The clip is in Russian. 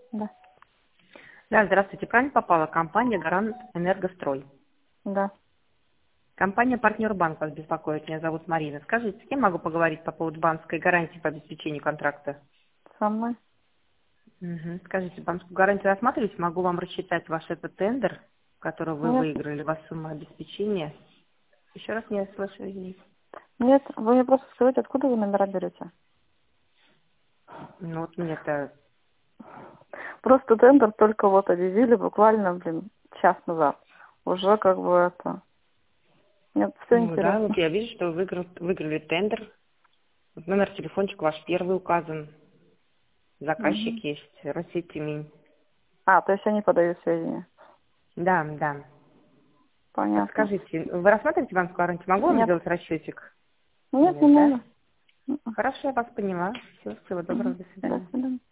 Да. Да, здравствуйте. Правильно попала? Компания «Гарант Энергострой». Да. Компания «Партнер Банк» вас беспокоит. Меня зовут Марина. Скажите, с кем могу поговорить по поводу банковской гарантии по обеспечению контракта? Со мной? Мгм. Скажите, банковскую гарантию рассматриваете? Могу вам рассчитать ваш этот тендер, который вы Нет. выиграли, ваша сумма обеспечения. Еще раз не слышу, извините. Нет, вы мне просто скажите, откуда вы номера берете? Ну вот мне-то... Просто тендер только вот объявили буквально, час назад. Уже как бы это... Мне все Ну да, вот интересно. я вижу, что вы выиграли тендер. Вот номер телефончик ваш первый указан. Заказчик Мгм. есть, Росетимень. А, то есть они подают сведения. Да, да. Понятно. Подскажите, вы рассматриваете банковскую гарантию? Могу вам Нет. сделать расчетик? Нет, не Нет, да? надо. Мгм. Хорошо, я вас поняла. Все, всего доброго, Мгм. до До свидания. свидания.